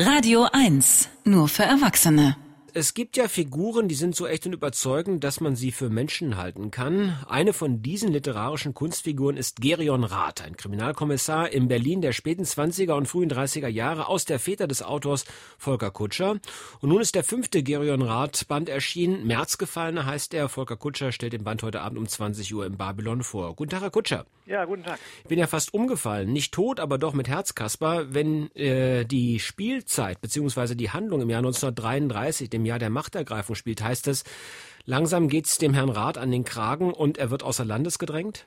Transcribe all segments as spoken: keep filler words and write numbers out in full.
Radio eins, nur für Erwachsene. Es gibt ja Figuren, die sind so echt und überzeugend, dass man sie für Menschen halten kann. Eine von diesen literarischen Kunstfiguren ist Gerion Rath, ein Kriminalkommissar in Berlin der späten zwanziger und frühen dreißiger Jahre aus der Feder des Autors Volker Kutscher. Und nun ist der fünfte Gerion Rath Band erschienen. Märzgefallene heißt er. Volker Kutscher stellt den Band heute Abend um zwanzig Uhr im Babylon vor. Guten Tag, Herr Kutscher. Ja, guten Tag. Ich bin ja fast umgefallen. Nicht tot, aber doch mit Herzkasper, wenn äh, die Spielzeit bzw. die Handlung im Jahr neunzehnhundertdreiunddreißig, dem Jahr der Machtergreifung spielt, heißt es, langsam geht's dem Herrn Rath an den Kragen und er wird außer Landes gedrängt?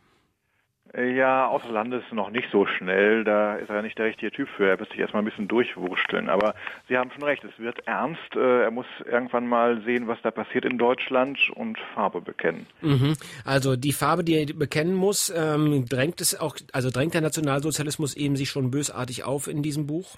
Ja, außer Landes noch nicht so schnell. Da ist er nicht der richtige Typ für. Er wird sich erstmal ein bisschen durchwursteln. Aber Sie haben schon recht, es wird ernst. Er muss irgendwann mal sehen, was da passiert in Deutschland und Farbe bekennen. Mhm. Also die Farbe, die er bekennen muss, ähm, drängt es auch, also drängt der Nationalsozialismus eben sich schon bösartig auf in diesem Buch?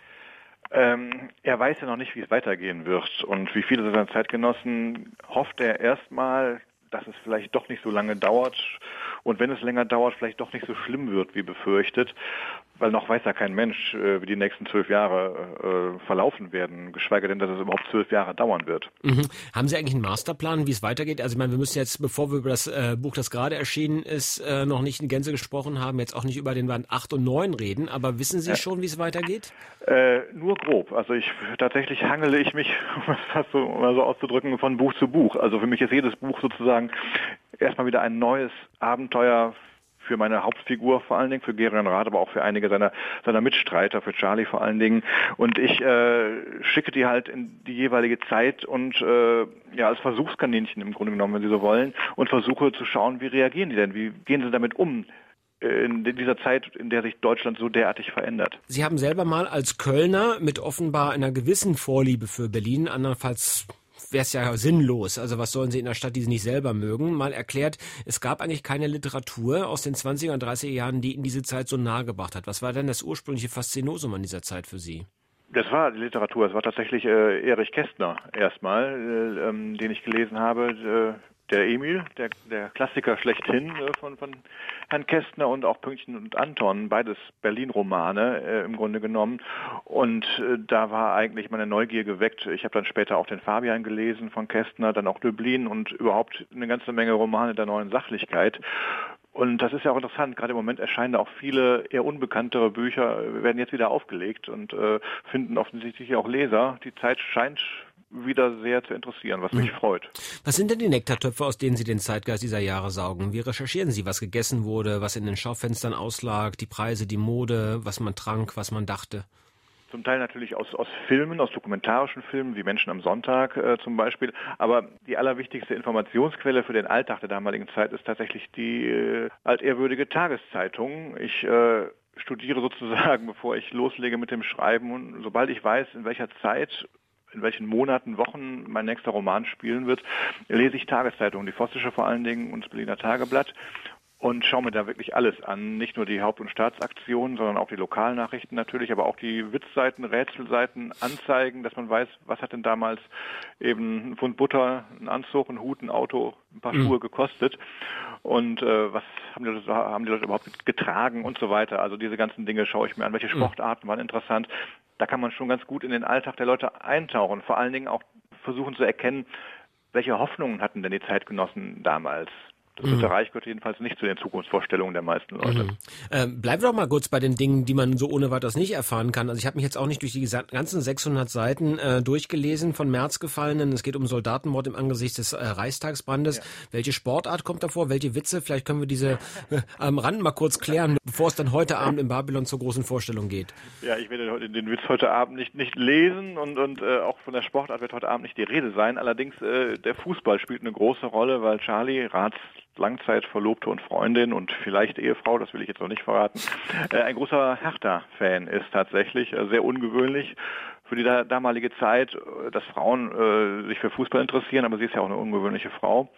Ähm, er weiß ja noch nicht, wie es weitergehen wird. Und wie viele seiner Zeitgenossen hofft er erstmal, dass es vielleicht doch nicht so lange dauert und wenn es länger dauert, vielleicht doch nicht so schlimm wird, wie befürchtet, weil noch weiß ja kein Mensch, äh, wie die nächsten zwölf Jahre äh, verlaufen werden, geschweige denn, dass es überhaupt zwölf Jahre dauern wird. Mhm. Haben Sie eigentlich einen Masterplan, wie es weitergeht? Also ich meine, wir müssen jetzt, bevor wir über das äh, Buch, das gerade erschienen ist, äh, noch nicht in Gänze gesprochen haben, jetzt auch nicht über den Band acht und neun reden, aber wissen Sie ja schon, wie es weitergeht? Äh, nur grob. Also ich tatsächlich hangele ich mich, um es fast so, mal so auszudrücken, von Buch zu Buch. Also für mich ist jedes Buch sozusagen erstmal wieder ein neues Abenteuer für meine Hauptfigur vor allen Dingen, für Gerion Rath, aber auch für einige seiner seiner Mitstreiter, für Charlie vor allen Dingen. Und ich äh, schicke die halt in die jeweilige Zeit und äh, ja als Versuchskaninchen im Grunde genommen, wenn Sie so wollen, und versuche zu schauen, wie reagieren die denn, wie gehen sie damit um in dieser Zeit, in der sich Deutschland so derartig verändert. Sie haben selber mal als Kölner mit offenbar einer gewissen Vorliebe für Berlin, andernfalls wäre es ja sinnlos. Also was sollen Sie in der Stadt, die Sie nicht selber mögen, mal erklärt, es gab eigentlich keine Literatur aus den zwanziger und dreißiger Jahren, die in diese Zeit so nahe gebracht hat. Was war denn das ursprüngliche Faszinosum an dieser Zeit für Sie? Das war die Literatur. Es war tatsächlich äh, Erich Kästner erstmal, äh, ähm, den ich gelesen habe. Äh, Der Emil, der, der Klassiker schlechthin äh, von, von Herrn Kästner und auch Pünktchen und Anton, beides Berlin-Romane äh, im Grunde genommen. Und äh, da war eigentlich meine Neugier geweckt. Ich habe dann später auch den Fabian gelesen von Kästner, dann auch Döblin und überhaupt eine ganze Menge Romane der neuen Sachlichkeit. Und das ist ja auch interessant, gerade im Moment erscheinen auch viele eher unbekanntere Bücher, werden jetzt wieder aufgelegt und äh, finden offensichtlich auch Leser. Die Zeit scheint wieder sehr zu interessieren, was mich mhm. freut. Was sind denn die Nektartöpfe, aus denen Sie den Zeitgeist dieser Jahre saugen? Wie recherchieren Sie, was gegessen wurde, was in den Schaufenstern auslag, die Preise, die Mode, was man trank, was man dachte? Zum Teil natürlich aus, aus Filmen, aus dokumentarischen Filmen, wie Menschen am Sonntag äh, zum Beispiel. Aber die allerwichtigste Informationsquelle für den Alltag der damaligen Zeit ist tatsächlich die äh, altehrwürdige Tageszeitung. Ich äh, studiere sozusagen, bevor ich loslege mit dem Schreiben. Und sobald ich weiß, in welcher Zeit, in welchen Monaten, Wochen mein nächster Roman spielen wird, lese ich Tageszeitungen, die Vossische vor allen Dingen und das Berliner Tageblatt, und schaue mir da wirklich alles an. Nicht nur die Haupt- und Staatsaktionen, sondern auch die Lokalnachrichten natürlich, aber auch die Witzseiten, Rätselseiten, Anzeigen, dass man weiß, was hat denn damals eben ein Pfund Butter, ein Anzug, ein Hut, ein Auto, ein paar Schuhe gekostet und äh, was haben die, Leute, haben die Leute überhaupt getragen und so weiter. Also diese ganzen Dinge schaue ich mir an. Welche Sportarten waren interessant? Da kann man schon ganz gut in den Alltag der Leute eintauchen. Vor allen Dingen auch versuchen zu erkennen, welche Hoffnungen hatten denn die Zeitgenossen damals. Das Dritte mhm. Reich gehört jedenfalls nicht zu den Zukunftsvorstellungen der meisten Leute. Mhm. Ähm, bleiben wir doch mal kurz bei den Dingen, die man so ohne weiteres nicht erfahren kann. Also ich habe mich jetzt auch nicht durch die ganzen sechshundert Seiten äh, durchgelesen von Märzgefallenen. Es geht um Soldatenmord im Angesicht des äh, Reichstagsbrandes. Ja. Welche Sportart kommt davor? Welche Witze? Vielleicht können wir diese äh, am Rand mal kurz klären, bevor es dann heute Abend in Babylon zur großen Vorstellung geht. Ja, ich werde heute den Witz heute Abend nicht nicht lesen und und äh, auch von der Sportart wird heute Abend nicht die Rede sein. Allerdings äh, der Fußball spielt eine große Rolle, weil Charlie, Raths Langzeitverlobte und Freundin und vielleicht Ehefrau, das will ich jetzt noch nicht verraten, äh, ein großer Hertha-Fan ist tatsächlich, äh, sehr ungewöhnlich für die da, damalige Zeit, äh, dass Frauen äh, sich für Fußball interessieren, aber sie ist ja auch eine ungewöhnliche Frau.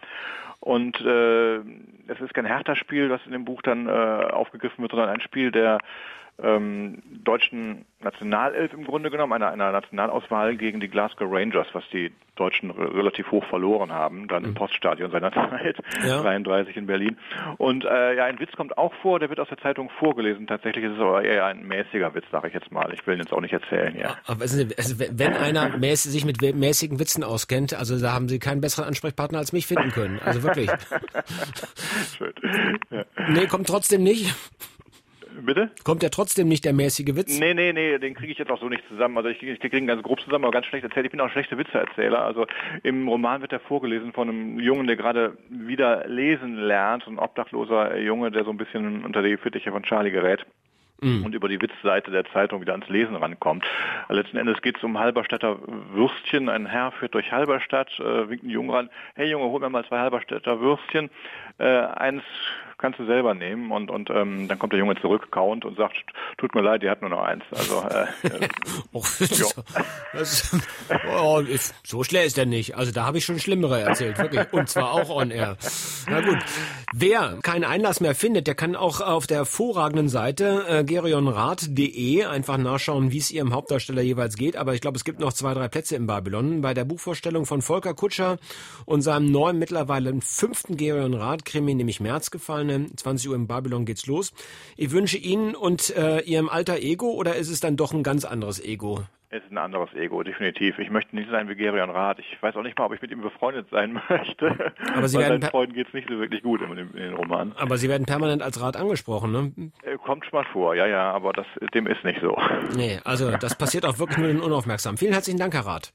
Und äh, es ist kein Hertha-Spiel, das in dem Buch dann äh, aufgegriffen wird, sondern ein Spiel der ähm, deutschen Nationalelf im Grunde genommen, einer, einer Nationalauswahl gegen die Glasgow Rangers, was die Deutschen re- relativ hoch verloren haben, dann im Poststadion seiner Zeit, ja. dreiunddreißig in Berlin. Und äh, ja, ein Witz kommt auch vor, der wird aus der Zeitung vorgelesen. Tatsächlich ist es aber eher ein mäßiger Witz, sage ich jetzt mal. Ich will ihn jetzt auch nicht erzählen, ja. Aber also, wenn einer mäß, sich mit mäßigen Witzen auskennt, also da haben Sie keinen besseren Ansprechpartner als mich finden können. Also wirklich. Schön. Ja. Nee, kommt trotzdem nicht. Bitte? Kommt ja trotzdem nicht der mäßige Witz? Nee, nee, nee, den kriege ich jetzt auch so nicht zusammen. Also ich, ich kriege ihn ganz grob zusammen, aber ganz schlecht erzählt. Ich bin auch ein schlechter Witzeerzähler. Also im Roman wird er vorgelesen von einem Jungen, der gerade wieder lesen lernt. So ein obdachloser Junge, der so ein bisschen unter die Fittiche von Charlie gerät. Mm. Und über die Witzseite der Zeitung wieder ans Lesen rankommt. Letzten Endes geht es um Halberstädter Würstchen. Ein Herr führt durch Halberstadt, äh, winkt einen Jungen ran. Hey Junge, hol mir mal zwei Halberstädter Würstchen. Äh, eins kannst du selber nehmen. Und, und ähm, dann kommt der Junge zurück, kaunt und sagt, tut mir leid, die hat nur noch eins. Also, äh, oh, das, oh, so schlecht ist er nicht. Also da habe ich schon Schlimmere erzählt, wirklich. Und zwar auch on air. Na gut. Wer keinen Einlass mehr findet, der kann auch auf der hervorragenden Seite äh, gerionrath punkt de einfach nachschauen, wie es ihrem Hauptdarsteller jeweils geht. Aber ich glaube, es gibt noch zwei, drei Plätze in Babylon. Bei der Buchvorstellung von Volker Kutscher und seinem neuen, mittlerweile fünften Gerion Rath-Krimi, nämlich März gefallene, zwanzig Uhr in Babylon geht's los. Ich wünsche Ihnen und äh, Ihrem alter Ego, oder ist es dann doch ein ganz anderes Ego? Es ist ein anderes Ego, definitiv. Ich möchte nicht sein wie Gerion Rath. Ich weiß auch nicht mal, ob ich mit ihm befreundet sein möchte. Aber Sie Weil werden seinen Freunden geht's nicht so wirklich gut in, in den Romanen. Aber Sie werden permanent als Rath angesprochen, ne? Kommt schon mal vor, ja, ja, aber das, dem ist nicht so. Nee, also das passiert auch wirklich nur den Unaufmerksamen. Vielen herzlichen Dank, Herr Rath.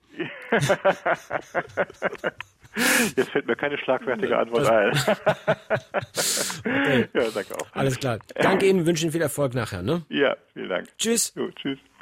Jetzt fällt mir keine schlagfertige Antwort ein. Okay. Ja, danke auch. Alles klar. Danke Ihnen, wünsche Ihnen viel Erfolg nachher, ne? Ja, vielen Dank. Tschüss. Jo, tschüss.